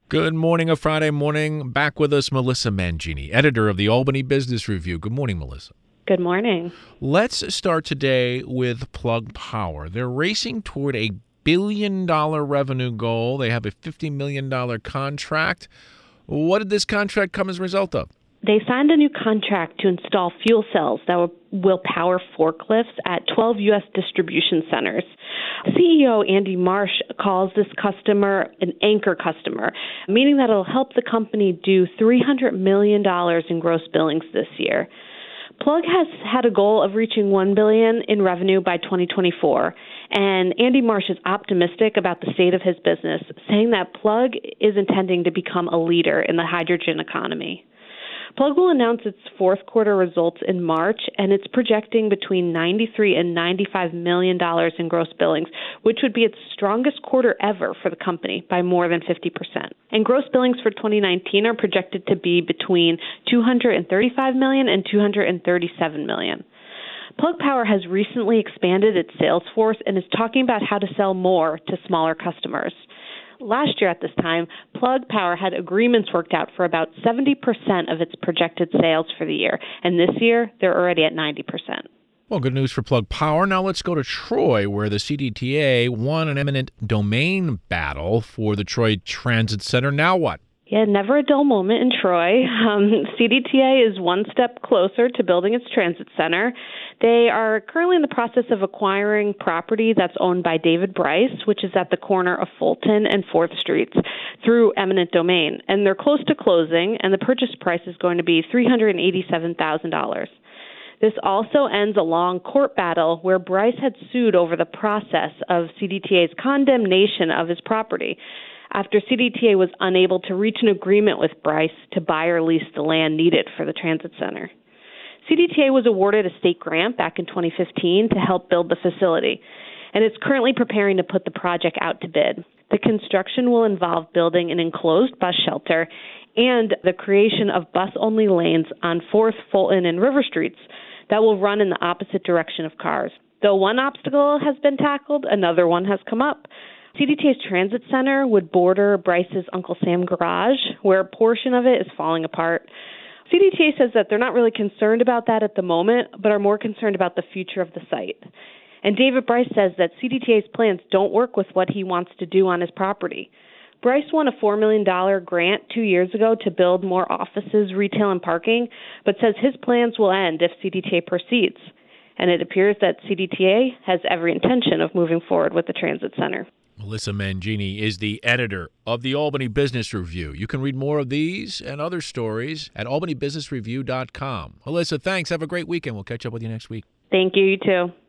Good morning, a Friday morning. Back with us, Melissa Mangini, editor of the Albany Business Review. Good morning, Melissa. Good morning. Let's start today with Plug Power. They're racing toward a $1 billion revenue goal. They have a $50 million contract. What did this contract come as a result of? They signed a new contract to install fuel cells that will power forklifts at 12 U.S. distribution centers. CEO Andy Marsh calls this customer an anchor customer, meaning that it'll help the company do $300 million in gross billings this year. Plug has had a goal of reaching $1 billion in revenue by 2024, and Andy Marsh is optimistic about the state of his business, saying that Plug is intending to become a leader in the hydrogen economy. Plug will announce its fourth quarter results in March, and it's projecting between $93 and $95 million in gross billings, which would be its strongest quarter ever for the company by more than 50%. And gross billings for 2019 are projected to be between $235 million and $237 million. Plug Power has recently expanded its sales force and is talking about how to sell more to smaller customers. Last year at this time, Plug Power had agreements worked out for about 70% of its projected sales for the year, and this year they're already at 90%. Well, good news for Plug Power. Now let's go to Troy, where the CDTA won an eminent domain battle for the Troy Transit Center. Now what? Yeah, never a dull moment in Troy. CDTA is one step closer to building its transit center. They are currently in the process of acquiring property that's owned by David Bryce, which is at the corner of Fulton and 4th Streets, through eminent domain. And they're close to closing, and the purchase price is going to be $387,000. This also ends a long court battle where Bryce had sued over the process of CDTA's condemnation of his property, after CDTA was unable to reach an agreement with Bryce to buy or lease the land needed for the transit center. CDTA was awarded a state grant back in 2015 to help build the facility, and it's currently preparing to put the project out to bid. The construction will involve building an enclosed bus shelter and the creation of bus-only lanes on 4th, Fulton, and River Streets that will run in the opposite direction of cars. Though one obstacle has been tackled, another one has come up. CDTA's transit center would border Bryce's Uncle Sam garage, where a portion of it is falling apart. CDTA says that they're not really concerned about that at the moment, but are more concerned about the future of the site. And David Bryce says that CDTA's plans don't work with what he wants to do on his property. Bryce won a $4 million grant 2 years ago to build more offices, retail, and parking, but says his plans will end if CDTA proceeds. And it appears that CDTA has every intention of moving forward with the transit center. Melissa Mangini is the editor of the Albany Business Review. You can read more of these and other stories at albanybusinessreview.com. Melissa, thanks. Have a great weekend. We'll catch up with you next week. Thank you. You too.